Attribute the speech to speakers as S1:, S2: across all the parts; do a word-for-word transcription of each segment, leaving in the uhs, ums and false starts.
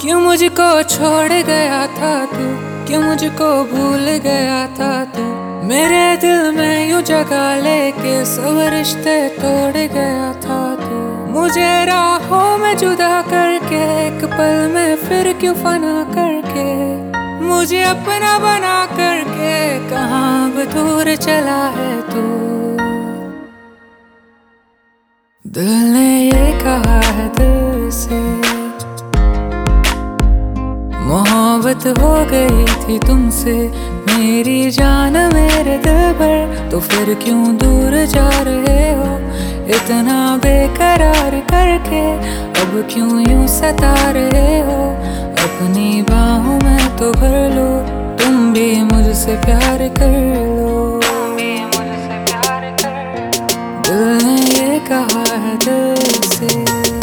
S1: क्यों मुझको छोड़ गया था तू, क्यों मुझको भूल गया था तू। मेरे दिल में यूं जगह लेके सब रिश्ते तोड़ गया था तू। मुझे राहों में जुदा करके एक पल में फिर क्यों फना करके, मुझे अपना बना करके कहाँ अब दूर चला है तू। दिल ने ये कहा है दिल से, मोहब्बत हो गई थी तुमसे मेरी जान मेरे दिल पर। तो फिर क्यों दूर जा रहे हो इतना बेकरार करके, अब क्यों यूं सता रहे हो। अपनी बाहों में तो भर लो, तुम भी मुझसे प्यार कर लो। दिल ने ये कहा है दिल से।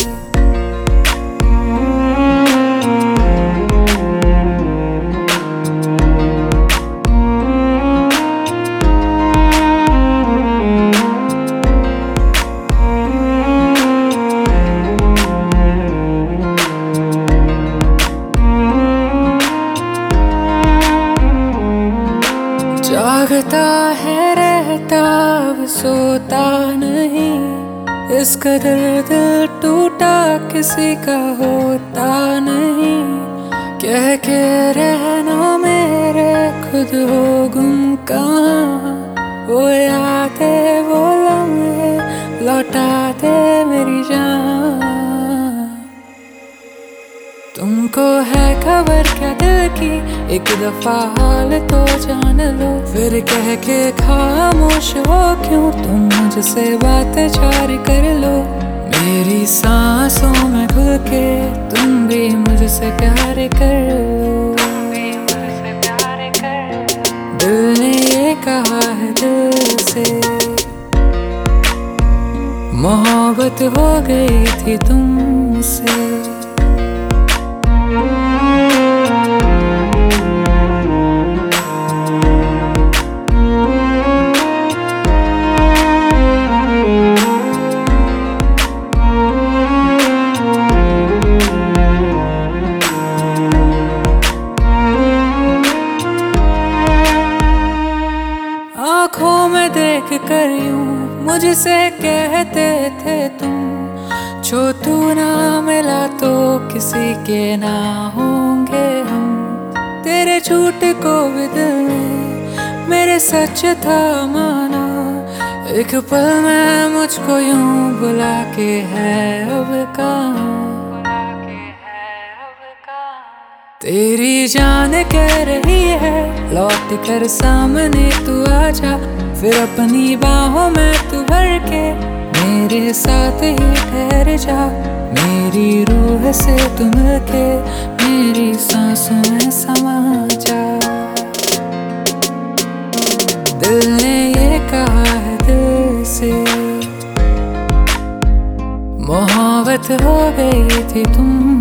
S1: जागता है रहता अब सोता नहीं, इस कदर दिल टूटा किसी का होता नहीं। कह के रहना मेरे खुद हो गुम कहाँ, वो यादें वो लम्हे लौटा दे मेरी जान। तुमको है खबर क्या दिल की, एक दफा हाल तो जान लो। फिर कह के खामोश हो क्यों तुम मुझसे बात जारी कर लो। मेरी सांसों में घुल के तुम भी मुझसे प्यार कर लो। दिल ने ये कहा है दिल से, मोहब्बत हो गई थी तुमसे। आँखों में देख कर यूं मुझसे कहते थे तुम, जो तू ना मिला तो किसी के ना होंगे हम। तेरे झूठ को भी दिल में मेरे सच था माना, एक पल में मुझको यूं बुला के है अब कहाँ। तेरी जान कह रही है लौट कर सामने तू आजा, फिर अपनी बाहों में तू भर के मेरे साथ ही ठहर जा। मेरी रूह से तू मिलके मेरी सांसों में समा जा। दिल ने ये कहा है दिल से, मोहब्बत हो गई थी तुम